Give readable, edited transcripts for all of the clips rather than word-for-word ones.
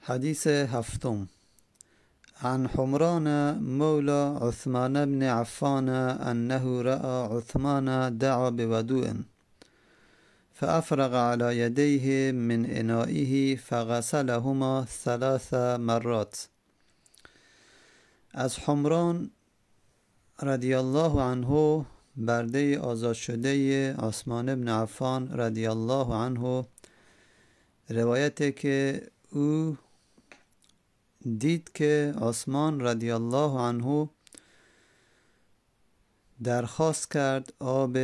حديث هفتم عن حمران مولى عثمان بن عفان أنه رأى عثمان دعا بوضوء فأفرغ على يديه من إنائه فغسلهما 3 مرات. از حمران رضی الله عنه برده آزاد شده عثمان بن عفان رضی الله عنه روایته که او دید که عثمان رضی الله عنه درخواست کرد آب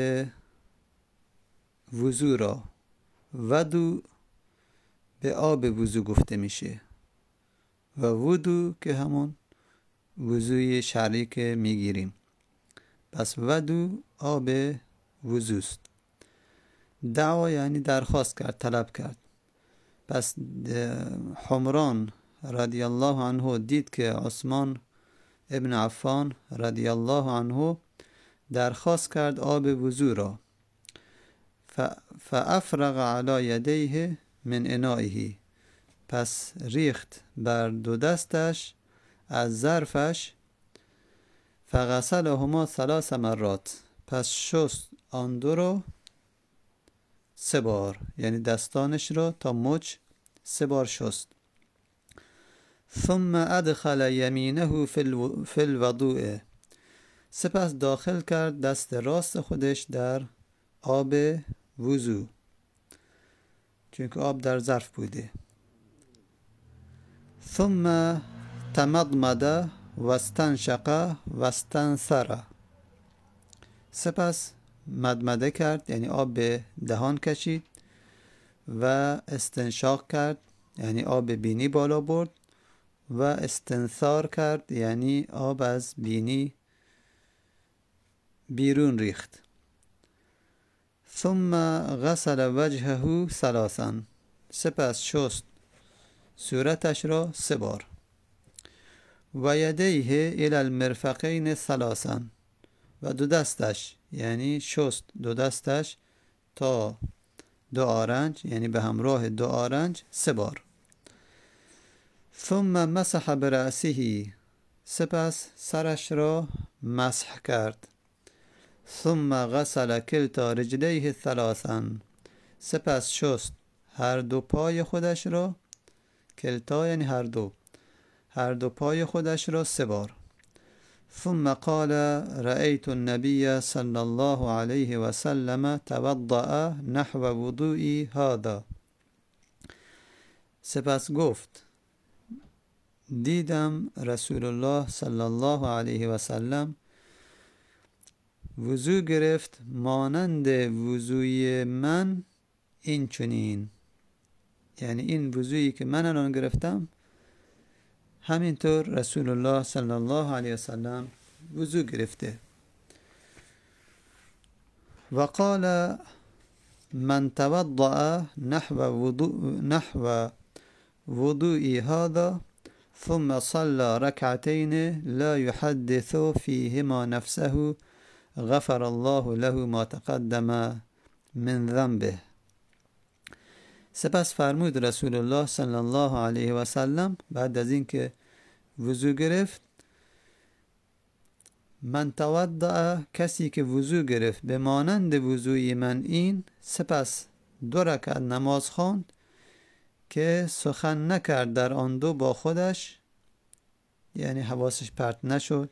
وضو را. ودو به آب وضو گفته میشه و ودو که همون وضوی شرعی که میگیریم، پس ودو آب وضوست. دعوا یعنی درخواست کرد، طلب کرد. پس حمران رضی الله عنه دید که عثمان ابن عفان رضی الله عنه درخواست کرد آب وضو را. فافرغ علی یدیه من انائه، پس ریخت بر 2 دستش از ظرفش. فغسلهما 3 مرات، پس شست آن 2 را 3 بار، یعنی دستانش را تا مچ 3 بار شست. ثم ادخل یمینه فی الوضوء، سپس داخل کرد دست راست خودش در آب وضو، چون که آب در ظرف بوده. ثم تمضمض و استنشق و استنثر، سپس مدمده کرد یعنی آب به دهان کشید و استنشاق کرد یعنی آب به بینی بالا برد و استنثار کرد یعنی آب از بینی بیرون ریخت. ثم غسل وجهه 3، سپس شست صورتش را 3 بار. و یدیه الی المرفقین 3، و 2 دستش یعنی شست 2 دستش تا 2 آرنج، یعنی به همراه 2 آرنج 3 بار. ثم مسح برأسه، سپس سرش را مسح کرد. ثم غسل کلتا رجلیه 3، سپس شست هر 2 پای خودش را، کلتا یعنی هر 2 پای خودش را 3 بار. ثم قال رأيت النبي صلى الله عليه وسلم توضأ نحو وضوئي هذا، سپس گفت دیدم رسول الله صلی الله علیه و سلم وضو گرفت مانند وضوی من این چنین، یعنی این وضویی که من الان گرفتم همینطور رسول الله صلی الله علیه و سلم وضو گرفته. و قال من توضأ نحو وضوئي هذا ثم صلى ركعتين لا يحدث فيهما نفسه غفر الله له ما تقدم من ذنبه. سپس فرمود رسول الله صلی الله علیه و سلم بعد از این که وضو گرفت، من توضأ، کسی که وضو گرفت به مانند وضوی من این، سپس 2 رکعت نماز خواند که سخن نکرد در آن 2 با خودش، یعنی حواسش پرت نشد.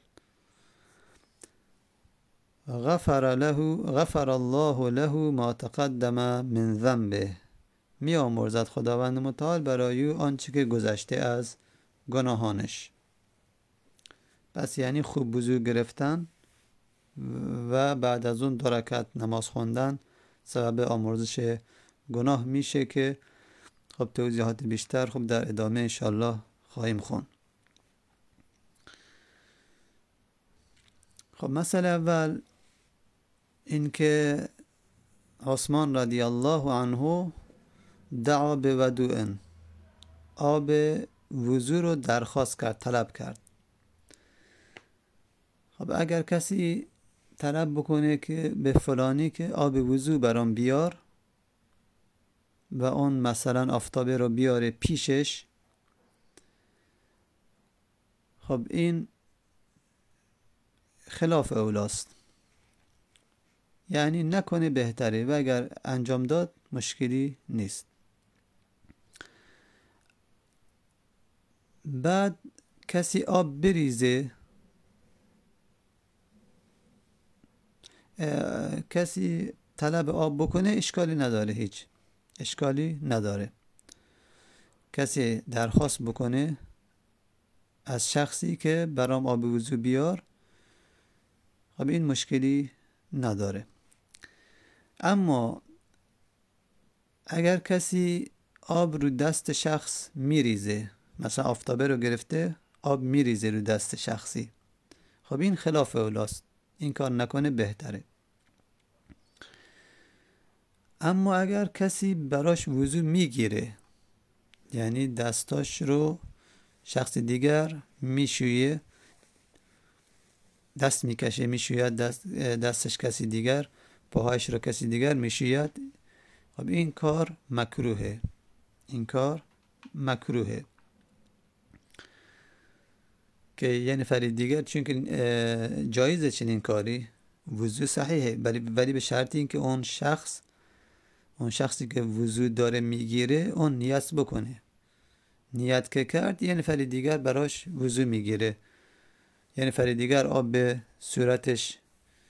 غفر الله له ما تقدم من ذنبه، می آمرزد خداوند متعال برای او آنچه که گذشته از گناهانش. پس یعنی خوب وضو گرفتن و بعد از اون 2 رکعت نماز خوندن سبب آمرزش گناه میشه که خب توضیحات بیشتر خب در ادامه انشالله خواهیم خوند. خب مسئله اول این که عثمان رضی الله عنه دعا به وضوء، آب وضو رو درخواست کرد، طلب کرد. خب اگر کسی طلب بکنه که به فلانی که آب وضو برام بیار و اون مثلا آفتابه رو بیاره پیشش، خب این خلاف اولاست، یعنی نکنه بهتره و اگر انجام داد مشکلی نیست. بعد کسی آب بریزه، کسی طلب آب بکنه اشکالی نداره، هیچ اشکالی نداره. کسی درخواست بکنه از شخصی که برام آب وضو بیار، خب این مشکلی نداره. اما اگر کسی آب رو دست شخص میریزه، مثلا آفتابه رو گرفته آب میریزه رو دست شخصی، خب این خلاف اولاست، این کار نکنه بهتره. اما اگر کسی براش وضو میگیره، یعنی دستاش رو شخص دیگر میشویه، دست میکشه میشوید دستش کسی دیگر، پاهایش رو کسی دیگر میشوید، خب این کار مکروهه، این کار مکروهه که یه نفر دیگر، چون که جایزه چنین کاری، وضو صحیحه، ولی به شرطی اینکه اون شخصی که وضو داره میگیره اون نیت بکنه. نیت که کرد یه نفر دیگر براش وضو میگیره، یه نفر دیگر آب به صورتش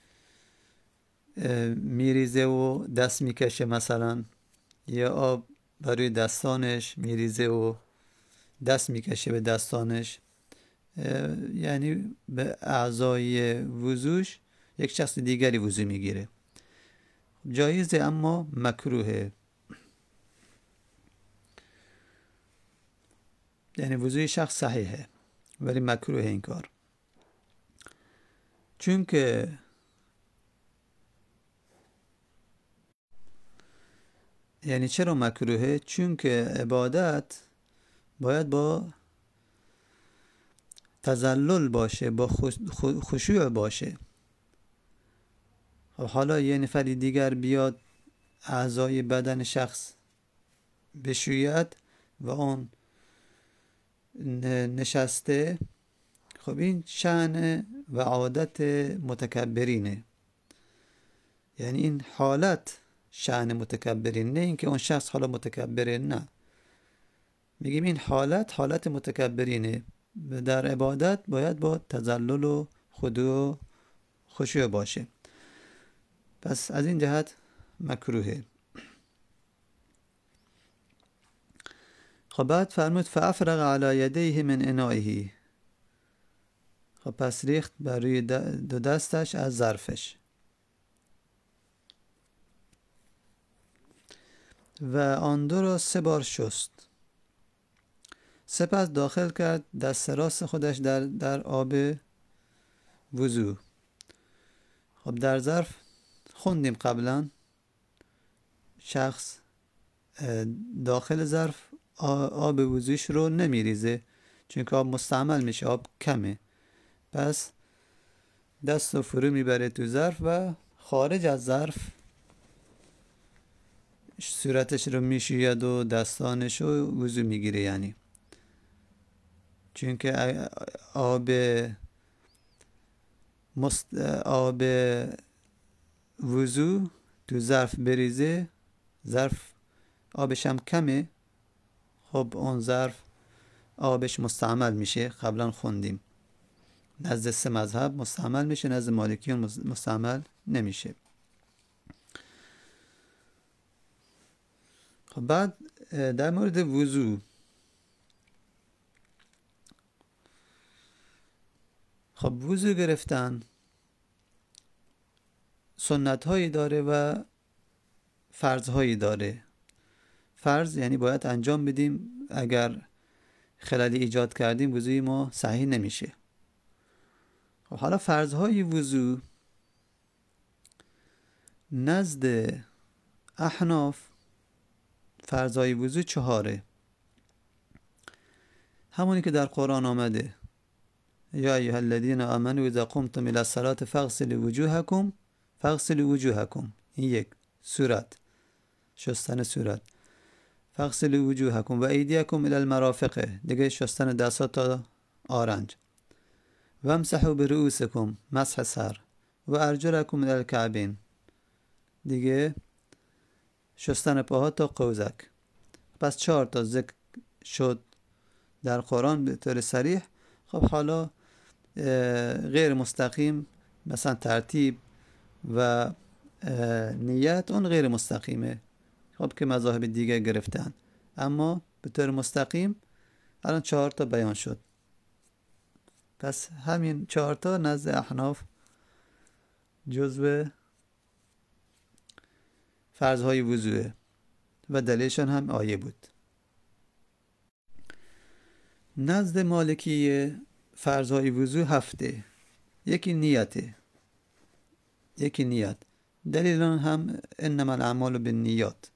میریزه و دست میکشه مثلا، یا آب برای دستانش میریزه و دست میکشه به دستانش، یعنی به اعضای وضوش یک شخص دیگری وضو میگیره، جایزه اما مکروهه. یعنی وضوی شخص صحیحه ولی مکروه این کار. چون که یعنی چرا مکروهه؟ چون که عبادت باید با تذلل باشه، با خشوع باشه. حالا یه نفری دیگر بیاد اعضای بدن شخص بشوید و اون نشسته، خب این شأن و عادت متکبرینه، یعنی این حالت شأن متکبرین، نه اینکه اون شخص حالا متکبره، نه، میگیم این حالت متکبرینه. در عبادت باید با تذلل و خضوع و خشوع باشه، پس از این جهت مکروهه. خب بعد فرمود فافرغ علی یدیه من انائه، خب پس ریخت بر روی دو دستش از ظرفش و آن دو را 3 بار شست، سپس داخل کرد دست راست خودش در آب وضو. خب در ظرف خوندیم قبلا، شخص داخل ظرف آب وضوش رو نمیریزه چون که آب مستعمل میشه، آب کمه، پس دست رو فرو میبره تو ظرف و خارج از ظرف صورتش رو میشوید و دستانش رو وضو میگیره. یعنی چون که آب وضو تو ظرف بریزه، ظرف آبش هم کمه، خب اون ظرف آبش مستعمل میشه. قبلا خوندیم نزد 3 مذهب مستعمل میشه، نزد مالکیون مستعمل نمیشه. خب بعد در مورد وضو، خب وضو گرفتن سنت هایی داره و فرض هایی داره. فرض یعنی باید انجام بدیم، اگر خلالی ایجاد کردیم وضوی ما صحیح نمیشه. خب حالا فرض های وضو نزد احناف، فرض های وضو 4، همونی که در قرآن آمده، یا ایها الذین آمنوا اذا قمتم الى الصلاة فاغسلوا وجوهکم، این یک صورت، شستن صورت، فاغسلوا وجوهکم و ایدیکم الی المرافق، دیگه شستن دستا تا آرنج. وامسحوا برؤوسکم، مسح سر، و ارجلکم الی الکعبین، دیگه شستن پاها تا قوزک. پس 4 تا ذکر شد در قرآن به طور صریح. خب حالا غیر مستقیم مثلا ترتیب و نیت اون غیر مستقیمه، خب که مذاهب دیگه گرفتن، اما به طور مستقیم الان 4 تا بیان شد. پس همین 4 تا نزد احناف جزو فرضهای وضوئه و دلیلشان هم آیه بود. نزد مالکی فرضهای وضو 7. یکی نیته، یکی نیت. دلیل آن هم انما الاعمال بالنیات.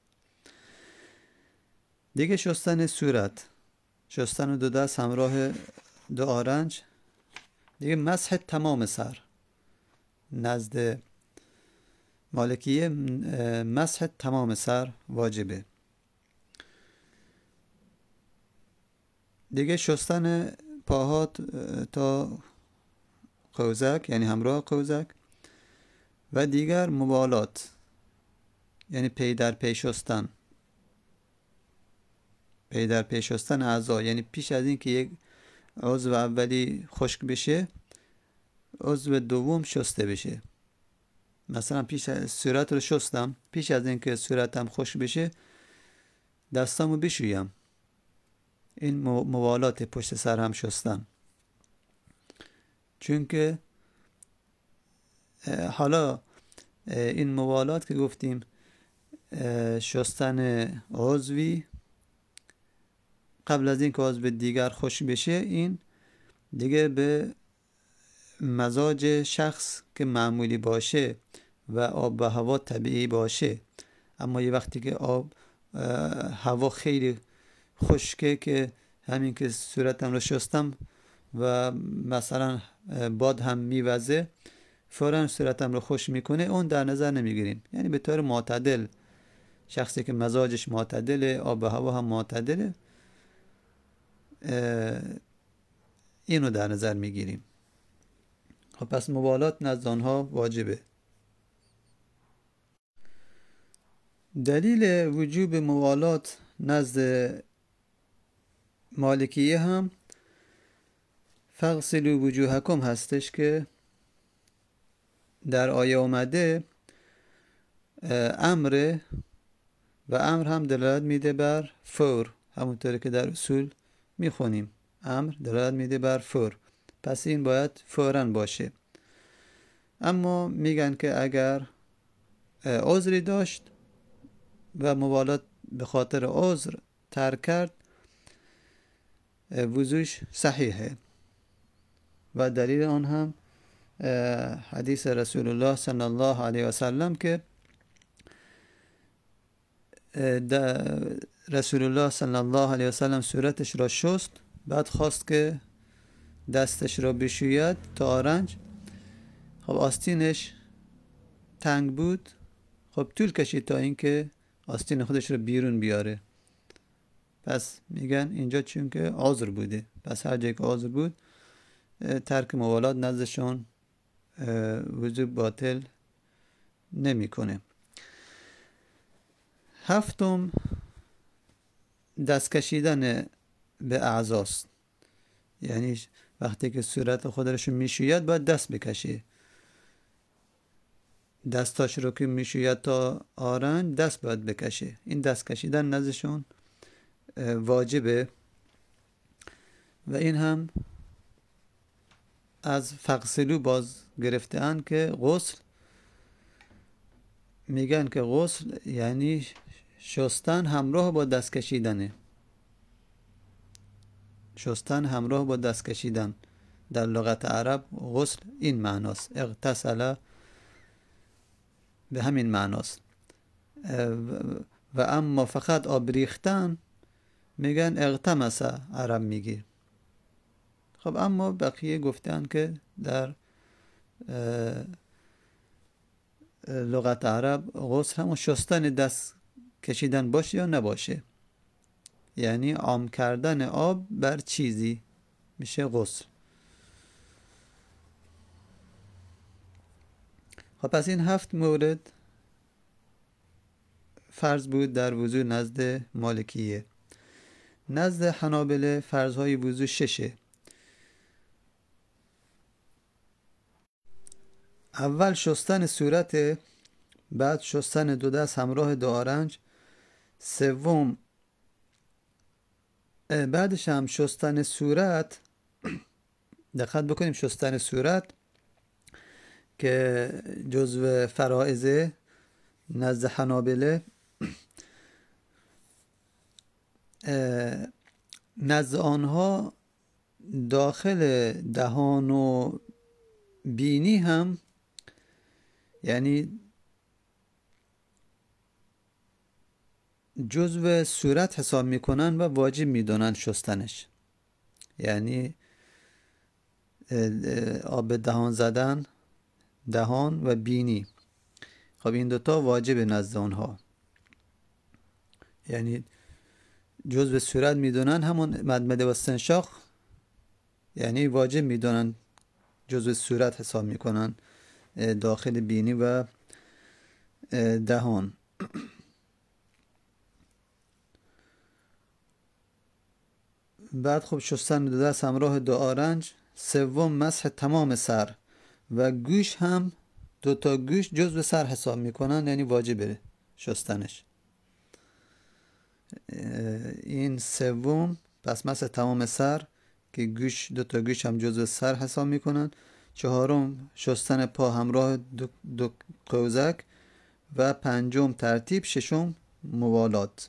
دیگه شستن صورت، شستن 2 دست همراه 2 آرنج. دیگه مسح تمام سر، نزد مالکیه مسح تمام سر واجبه. دیگه شستن پاها تا قوزک، یعنی همراه قوزک. و دیگر موالات، یعنی پی در پی شستن، پی در پی شستن اعضا، یعنی پیش از این که یک عضو اولی خشک بشه عضو دوم شسته بشه. مثلا صورت رو شستم، پیش از این که صورتم خشک بشه دستامو بشویم. این موالات پشت سر هم شستن. چون که حالا این موالات که گفتیم شستن عضوی قبل از این که عضو دیگر خشک بشه، این دیگه به مزاج شخص که معمولی باشه و آب و هوا طبیعی باشه. اما یه وقتی که هوا خیلی خشکه که همین که صورتم رو شستم و مثلا باد هم میوزه فوراً صورتم رو خشک میکنه، اون در نظر نمیگیریم. یعنی به طور معتدل، شخصی که مزاجش معتدله، آب و هوا هم معتدله، اینو در نظر میگیریم. خب پس موالات نزد آنها واجبه. دلیل وجوب موالات نزد مالکیه هم فغسلوا وجوهکم هستش که در آیه اومده امره و امر هم دلالت میده بر فور، همونطوری که در اصول میخونیم امر دلالت میده بر فور، پس این باید فوراً باشه. اما میگن که اگر عذری داشت و موالات به خاطر عذر ترک کرد وضوش صحیحه. و دلیل آن هم حدیث رسول الله صلی الله علیه و سلم که رسول الله صلی الله علیه و سلم صورتش را شست، بعد خواست که دستش را بشوید تا آرنج. خب آستینش تنگ بود، خب طول کشید تا اینکه آستین خودش رو بیرون بیاره. پس میگن اینجا چون که عذر بوده، پس هر جایی که عذر بود ترک موالات نزدشون وضو باطل نمیکنه. 7 دست کشیدن به اعضاست، یعنی وقتی که صورت خودش میشوید باید دست بکشه. دستاش رو که میشوید تا آرنج دست باید بکشه. این دست کشیدن نزدشون واجبه و این هم از فغسلو باز گرفته‌اند که غسل، میگن که غسل یعنی شستن همراه با دست کشیدنه. شستن همراه با دست کشیدن در لغت عرب غسل این معناست. اغتسل به همین معناست. و اما فقط آب ریختن میگن اغتمس عرب میگه. خب اما بقیه گفتن که در لغت عرب غسل همون شستن دست کشیدن باشه یا نباشه، یعنی عام کردن آب بر چیزی میشه غسل. خب پس این 7 مورد فرض بود در وضو نزد مالکیه. نزد حنابله فرضهای وضو 6. اول شستن صورت، بعد شستن 2 دست همراه 2 آرنج، سوم بعدش هم شستن صورت. دقت بکنیم شستن صورت که جزو فرائض نزد حنابله، نزد آنها داخل دهان و بینی هم، یعنی جزو صورت حساب میکنن و واجب میدونن شستنش، یعنی آب دهان زدن، دهان و بینی. خب این دوتا واجب نزد اونها، یعنی جزو صورت میدونن، همون مدمده و استنشاق، یعنی واجب میدونن جزو صورت حساب میکنن داخل بینی و دهان. بعد خب شستن 2 دست همراه 2 آرنج، سوم مسح تمام سر و گوش هم 2 تا گوش جزو سر حساب میکنن، یعنی واجبه شستنش. این سوم، پس مسح تمام سر که گوش 2 تا گوش هم جزو سر حساب میکنن. چهارم شستن پا همراه 2 قوزک و پنجم ترتیب، ششم موالات.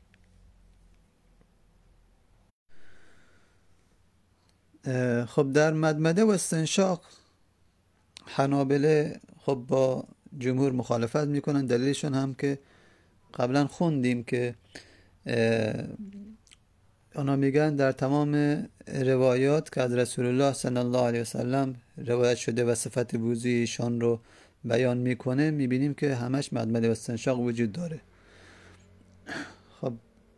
خب در مدمده و استنشاق حنابله خب با جمهور مخالفت میکنن. دلیلشون هم که قبلا خوندیم که اونا میگن در تمام روایات که از رسول الله صلی الله علیه وسلم روایت شده و صفت وضوی ایشان رو بیان میکنه، میبینیم که همش مدمده و استنشاق وجود داره. خب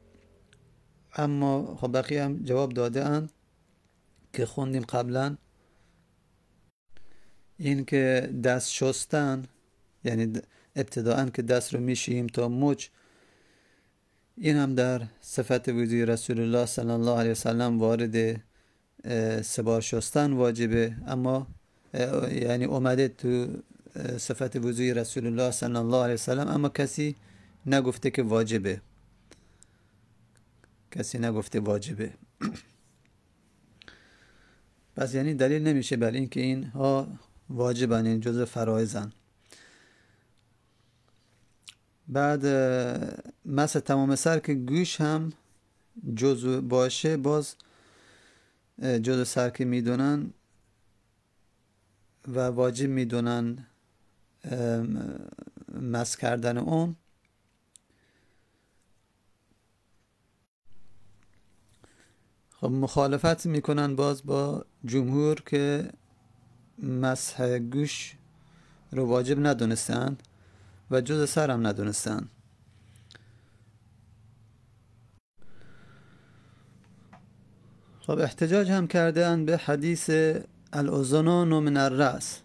اما خب بقیه هم جواب داده اند که خوندیم قبلا، این که دست شستن، یعنی ابتداءً که دست رو میشیم تا مچ، این هم در صفت وضوی رسول الله صلی الله علیه وسلم وارد 3 بار شستن واجبه، اما یعنی اومده تو صفت وضوی رسول الله صلی الله علیه وسلم، اما کسی نگفته که واجبه، کسی نگفته واجبه. پس یعنی دلیل نمیشه بر این که اینها واجبن، این جزء فرایضن. بعد مسح تمام سر که گوش هم جزء باشه، باز جزء سر که میدونن و واجب میدونن مسح کردن اون. خب مخالفت میکنن باز با جمهور که مسح گوش رو واجب ندونستن و جزء سر هم ندونستن. خب احتجاج هم کردن به حدیث الاذنان من الرأس،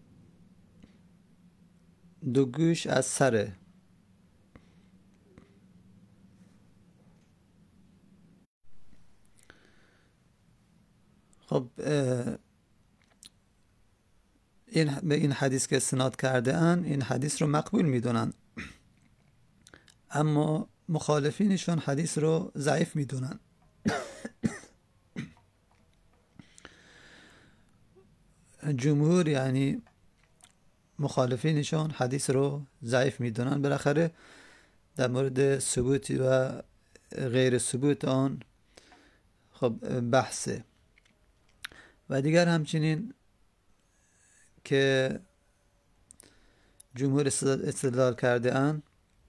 2 گوش از سره. خب به این حدیث که استناد کرده ان، این حدیث رو مقبول میدونن، اما مخالفینشون حدیث رو ضعیف میدونن. جمهور یعنی مخالفینشون حدیث رو ضعیف میدونن. بالاخره در مورد ثبوت و غیر ثبوت آن خب بحثه. و دیگر همچنین که جمهور استدلال کرده اند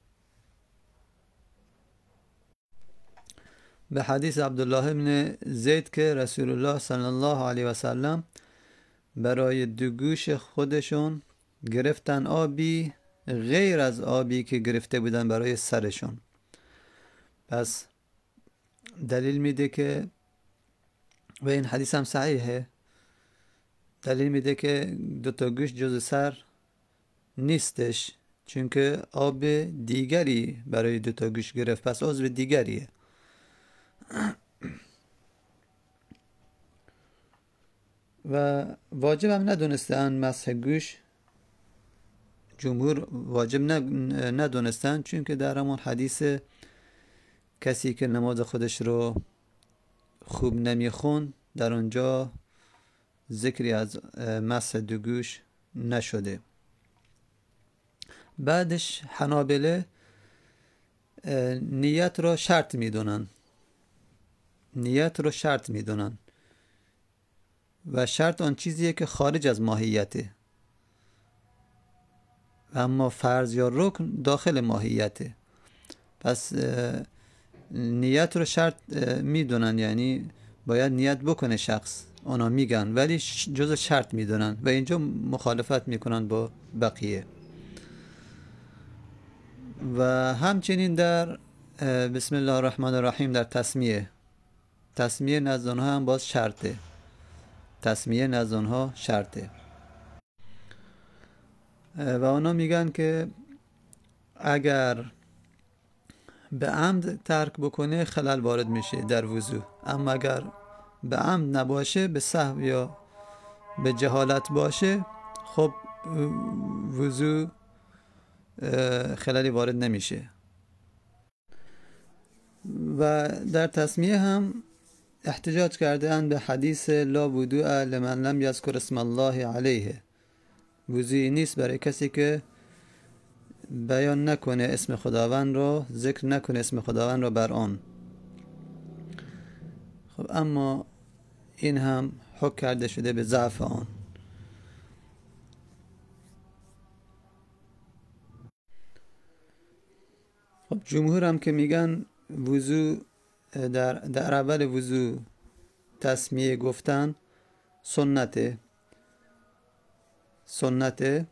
به حدیث عبدالله بن زید که رسول الله صلی الله علیه و سلم برای 2 گوش خودشون گرفتن آبی غیر از آبی که گرفته بودن برای سرشون. پس دلیل میده که، و این حدیث هم صحیحه، دلیل میده که 2 تا گوش جز سر نیستش، چون که آب دیگری برای دوتا گوش گرفت، پس عضو دیگریه. و واجب هم ندونستن مسح گوش، جمهور واجب ندونستن، چون که در همون حدیث کسی که نماز خودش رو خوب نمیخون در اونجا ذکری از مسح دو گوش نشده. بعدش حنابله نیت رو شرط میدونن، و شرط آن چیزیه که خارج از ماهیته، اما فرض یا رکن داخل ماهیته. پس نیت رو شرط میدونن، یعنی باید نیت بکنه شخص، اونا میگن، ولی جز شرط میدونن و اینجا مخالفت میکنن با بقیه. و همچنین در بسم الله الرحمن الرحیم در تسمیه نزد اونها هم باز شرطه. و اونا میگن که اگر به عمد ترک بکنه خلل وارد میشه در وضو، اما اگر به عمد نباشه، به سهو یا به جهالت باشه، خب وضو خلالی وارد نمیشه. و در تسمیه هم احتجاج کرده اند به حدیث لا وضوء لمن لم یذکر اسم الله علیه، وضوئی نیست برای کسی که بیان نکنه اسم خداوند رو، ذکر نکنه اسم خداوند رو بر آن. خب اما این هم حکم کرده شده به ضعف آن. خب جمهور هم که میگن وضو در اول وضو تسمیه گفتن سنته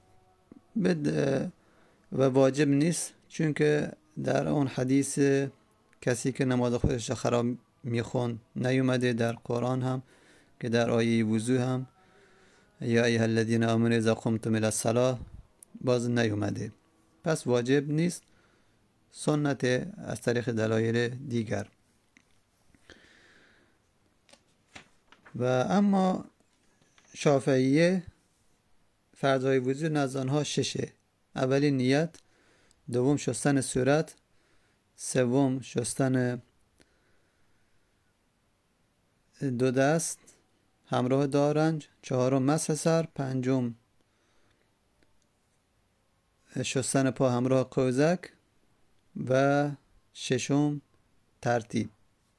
و واجب نیست، چون که در اون حدیث کسی که نماز خودش خراب میخون نیومده در قرآن هم، که در آیه وضو هم یا ایها الذین آمنوا اذا قمتم الی الصلاة باز نیومده. پس واجب نیست، سنت از طریق دلایل دیگر. و اما شافعیه فرضای وضو نزد آنها 6: اولی نیت، دوم شستن صورت، سوم شستن دو دست همراه دارنج، چهارم مسح سر، پنجم شستن پا همراه قوزک و ششم ترتیب.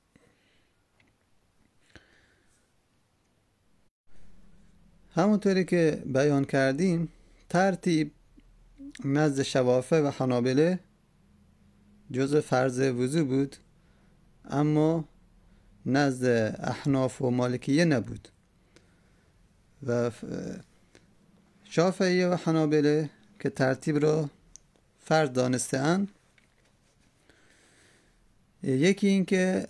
همونطوری که بیان کردیم ترتیب نزد شوافع و حنابله جزء فرض وضو بود، اما نزد احناف و مالکیه نبود. و شافعیه و حنابله که ترتیب را فرض دانسته اند، یکی این که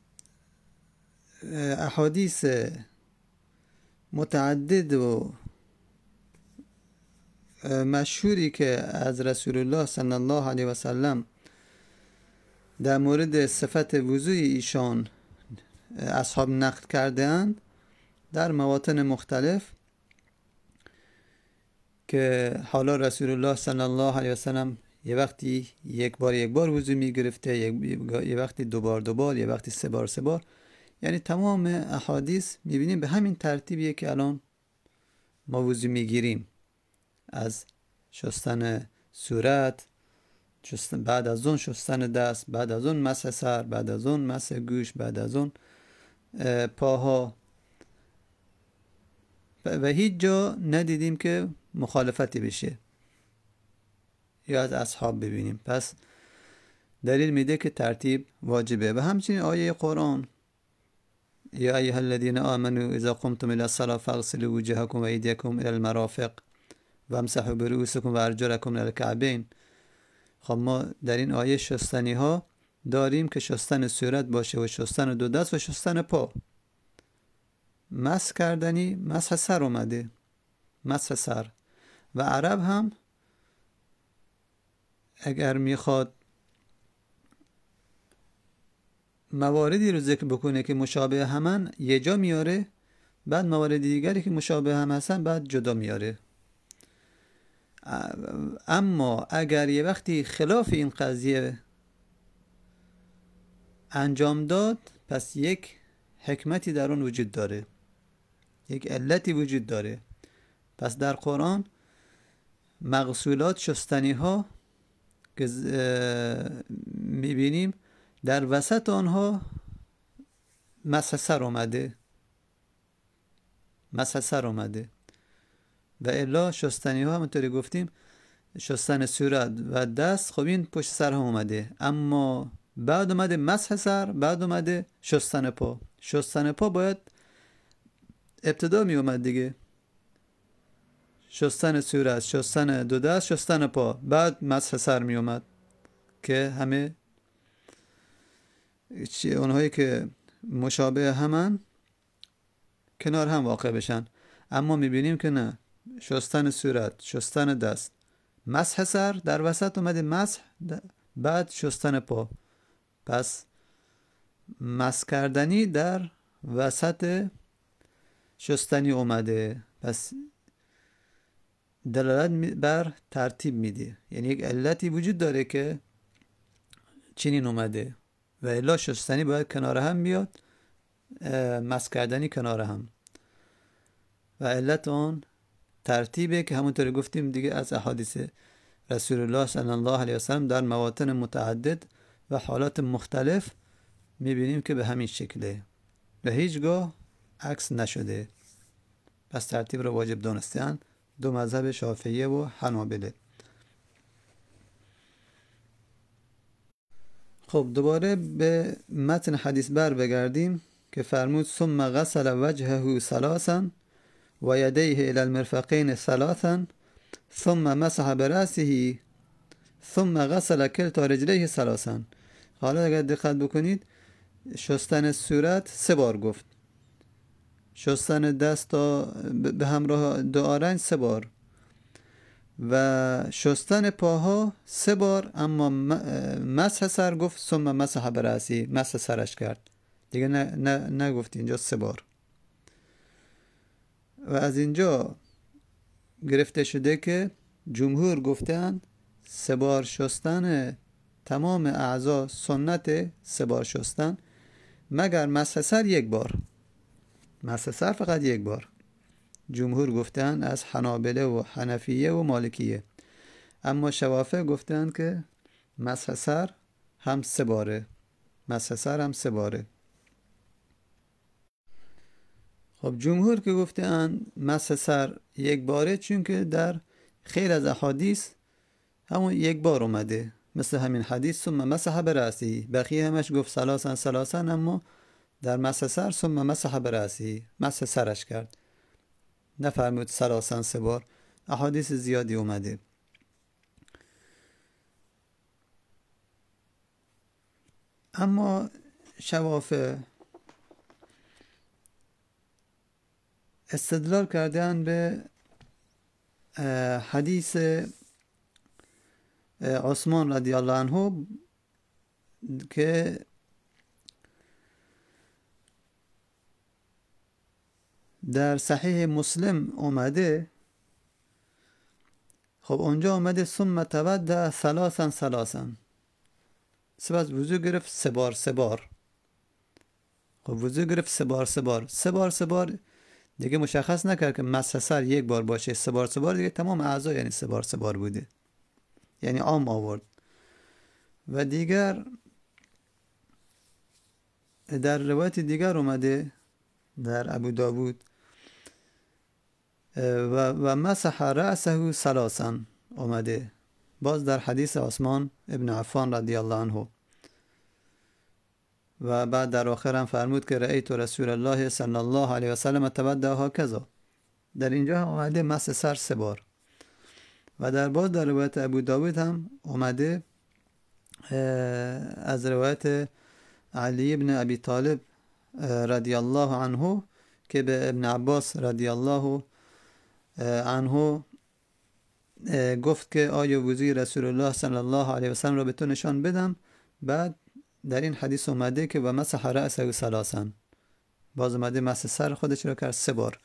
احادیث متعدد و مشهوری که از رسول الله صلی الله علیه و سلم در مورد صفت وضوی ایشان اصحاب نقل کرده اند در مواطن مختلف، که حالا رسول الله صلی الله علیه و سلم یه وقتی یک بار وضو می گرفته، یه وقتی دو بار، یه وقتی سه بار. یعنی تمام احادیث میبینیم به همین ترتیبیه که الان ما وضو میگیریم، از شستن صورت، بعد از اون شستن دست، بعد از اون مسح سر، بعد از اون مسح گوش، بعد از اون پاها، و هیچ جا ندیدیم که مخالفتی بشه یا از اصحاب ببینیم. پس دلیل میده که ترتیب واجبه. و همچنین آیه قرآن یا ایها الذین آمنوا اذا قمتم الی الصلاة فاغسلوا وجوهکم و ایدیکم الی المرافق وامسحوا برؤوسکم و ارجلکم الی الکعبین. خب ما در این آیه شستنی ها داریم که شستن صورت باشه و شستن دو دست و شستن پا. مسح کردنی مسح سر اومده، مسح سر. و عرب هم اگر میخواد مواردی رو ذکر بکنه که مشابه همن یه جا میاره، بعد موارد دیگری که مشابه هم هستن بعد جدا میاره. اما اگر یه وقتی خلاف این قضیه انجام داد، پس یک حکمتی در اون وجود داره، یک علتی وجود داره. پس در قرآن مغسولات، شستنی ها که میبینیم در وسط آنها مسح سر اومده و الا شستنی ها همونطوری گفتیم شستن صورت و دست، خب این پشت سر هم اومده، اما بعد اومده مسح سر، بعد اومده شستن پا. شستن پا باید ابتدا می اومد دیگه، شستن صورت، شستن دو دست، شستن پا، بعد مسح سر می اومد که همه اونهایی که مشابه همن کنار هم واقع بشن. اما میبینیم که نه، شستن صورت، شستن دست، مسح سر، در وسط اومده مسح، بعد شستن پا. پس مسح کردنی در وسط شستنی اومده، پس دلالت بر ترتیب میده، یعنی یک علتی وجود داره که چنین اومده و الا شستنی باید کنار هم بیاد، مسح کردنی کنار هم. و علت آن ترتیبه که همونطور گفتیم دیگه از احادیث رسول الله صلی الله علیه وسلم در مواطن متعدد و حالات مختلف میبینیم که به همین شکله و هیچگاه عکس نشده. پس ترتیب رو واجب دانستن دو مذهب شافعیه و حنابله. خب دوباره به متن حدیث بر بگردیم که فرمود ثم غسل وجهه ثلاثا و یدیه الى المرفقین ثلاثا ثم مسح برأسه ثم غسل کلتا رجلیه ثلاثا. حالا اگر دقت بکنید شستن صورت 3 بار گفت، شستن دست به همراه دو آرنج 3 بار و شستن پاها 3 بار، اما مسح سر گفت ثم مسح برأسه، مسح سرش کرد دیگه، نگفت اینجا 3 بار. و از اینجا گرفته شده که جمهور گفتن 3 بار شستن تمام اعضا سنت، 3 بار شستن، مگر مسح سر 1 بار، مسح سر فقط 1 بار. جمهور گفتن از حنابله و حنفیه و مالکیه، اما شوافع گفتن که مسح سر هم 3 باره، مسح سر هم 3 باره. خب جمهور که گفتن مسح سر 1 باره، چون که در خیلی از احادیث همون 1 بار اومده، مثل همین حدیث ثم مسح برأسه، بقیه همش گفت ثلاثا، اما در مسح سر ثم مسح برأسه، مسح سرش کرد، نفرمود ثلاثا 3 بار. احادیث زیادی اومده. اما شوافع استدلال کردن به حدیث عثمان رضی الله عنه که در صحیح مسلم اومده. خب اونجا اومده ثم تودع ثلاثا، سپس وضو گرفت 3 بار. خب وضو گرفت 3 بار دیگه مشخص نکرد که مسح سر 1 بار باشه، 3 بار دیگه تمام اعضا یعنی 3 بار بوده، یعنی عام آورد. و دیگر در روایت دیگر اومده در ابو داود و مسح رأسه ثلاثا اومده، باز در حدیث عثمان ابن عفان رضی الله عنه. و بعد در آخر هم فرمود که رأیت رسول الله صلی الله علیه و سلم تودع هکذا، در اینجا هم اومده مسح سر 3 بار. و در روایت ابو داود هم اومده از روایت علی ابن ابی طالب رضی الله عنه که به ابن عباس رضی الله عنه گفت که آیا وضوی رسول الله صلی الله علیه و سلم را به تو نشان بدم؟ بعد در این حدیث اومده که و مسح رأسه ثلاثا، باز اومده مسح سر خودش را کرد 3 بار.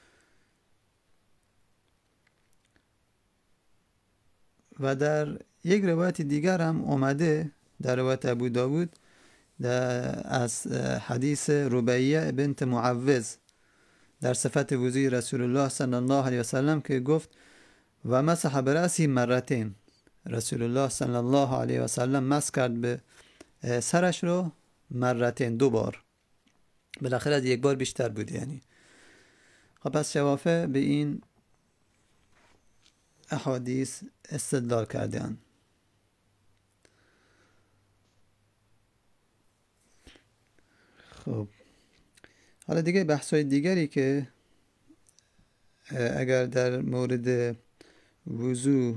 و در یک روایت دیگر هم اومده، در روایت ابو داود از حدیث ربیعه بنت معوذ در صفت وضوی رسول الله صلی الله علیه و سلم که گفت و مسح برأسه مرتين، رسول الله صلی الله علیه و سلم مسح کرد به سرش رو مرتين، 2 بار، بالاخره از 1 بار بیشتر بود یعنی. خب پس شوافع به این احادیث استدلال کردن. خب حالا دیگه بحث‌های دیگری که اگر در مورد وضو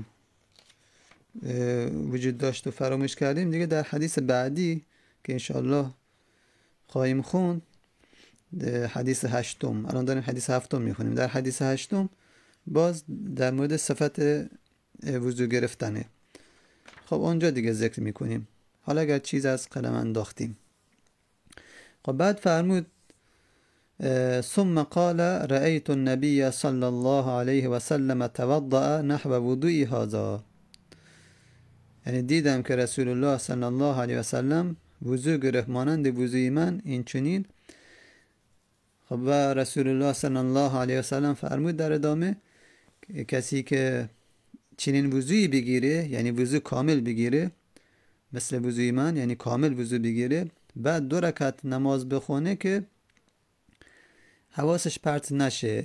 وجود داشت و فراموش کردیم، دیگه در حدیث بعدی که انشاءالله خواهیم خوند، حدیث 8، الان داریم حدیث 7 میخونیم. در حدیث 8 باز در مورد صفت وضو گرفتنه. خب اونجا دیگه ذکر میکنیم، حالا اگر چیز از قلم انداختیم. خب بعد فرمود ثم قال رأيت النبي صلى الله عليه وسلم توضأ نحو وضوء هذا، یعنی دیدم که رسول الله صلی الله علیه و سلم وضو گرفت مانند وضوی من این چنین. خب و رسول الله صلی الله علیه و سلم فرمود در ادامه کسی که چنین وضویی بگیره، یعنی وضو کامل بگیره مثل وضوی من، یعنی کامل وضو بگیره، بعد 2 رکعت نماز بخونه که حواسش پرت نشه،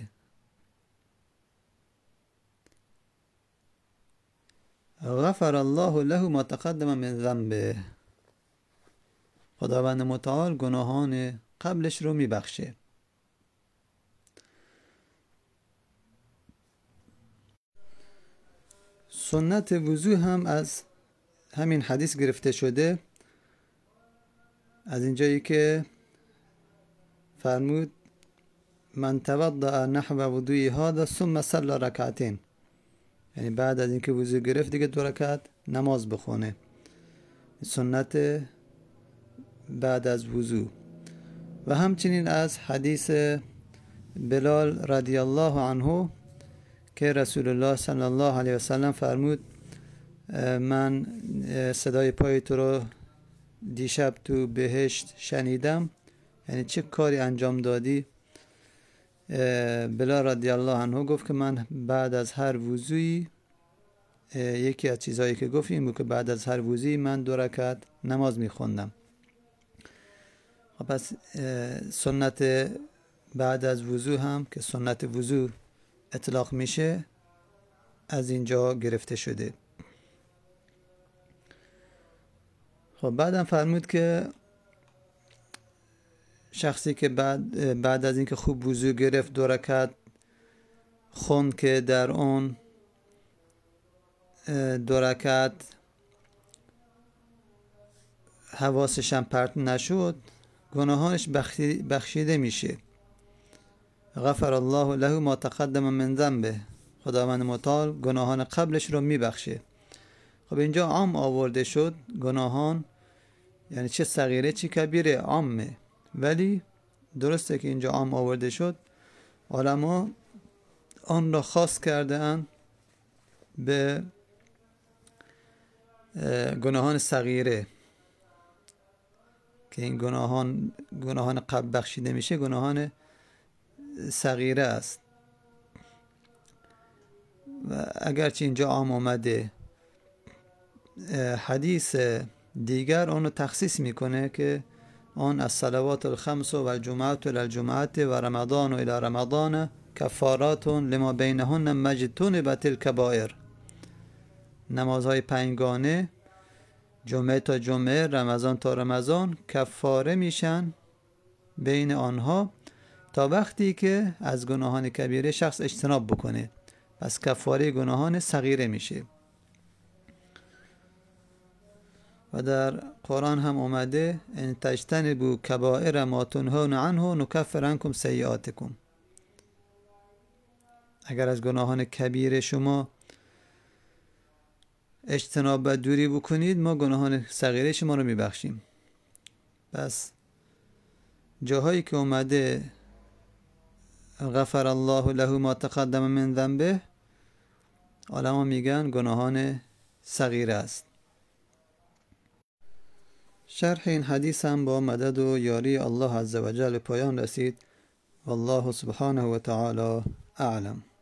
غفر الله له ما تقدم من ذنبه، خداوند متعال گناهان قبلش رو میبخشه. سنت وضو هم از همین حدیث گرفته شده، از اینجایی که فرمود من توضأ نحو وضوء هذا ثم صلى رکعتين، یعنی بعد از اینکه وضو گرفت دیگه 2 رکعت نماز بخونه، سنت بعد از وضو. و همچنین از حدیث بلال رضی الله عنه که رسول الله صلی الله علیه و سلم فرمود من صدای پای تو رو دیشب تو بهشت شنیدم، یعنی چه کاری انجام دادی؟ بلال رضی الله عنه گفت که من بعد از هر وضویی، یکی از چیزهایی که گفت این بود که بعد از هر وضویی من 2 رکعت نماز میخوندم. پس سنت بعد از وضو هم که سنت وضو اطلاق میشه از اینجا گرفته شده. خب بعدم فرمود که شخصی که بعد از اینکه خوب وضو گرفت 2 رکعت خوند که در اون 2 رکعت حواسش هم پرت نشد، گناهانش بخشیده میشه. غفر الله له ما تقدم من ذنبه، خداوند متعال گناهان قبلش رو میبخشه. خب اینجا عام آورده شد گناهان، یعنی چه صغیره چه کبیره عامه، ولی درسته که اینجا عام آورده شد، علما آن را خاص کرده اند به گناهان صغیره که این گناهان قبل بخشیده میشه، گناهان صغیره است. و اگرچه اینجا عام آمده، حدیث دیگر اونو تخصیص میکنه که آن از صلوات الخمس و الجمعه الى الجمعه و رمضان و الى رمضان کفارات لما بینهن مجتون بت الکبائر، نمازهای 5 گانه جمعه تا جمعه، رمضان تا رمضان کفاره میشن بین آنها تا وقتی که از گناهان کبیره شخص اجتناب بکنه، پس کفاره گناهان صغیره میشه. و در قرآن هم اومده ان تجتنبوا کبائر ما تنهون عنه نکفر عنکم سیئاتکم، اگر از گناهان کبیره شما اجتناب و دوری بکنید ما گناهان صغیره شما رو میبخشیم. بس جاهایی که اومده غفر الله له ما تقدم من ذنبه، علما میگن گناهان صغیره است. شرح این حدیث هم با مدد و یاری الله عزوجل پایان رسید. والله سبحانه و تعالی اعلم.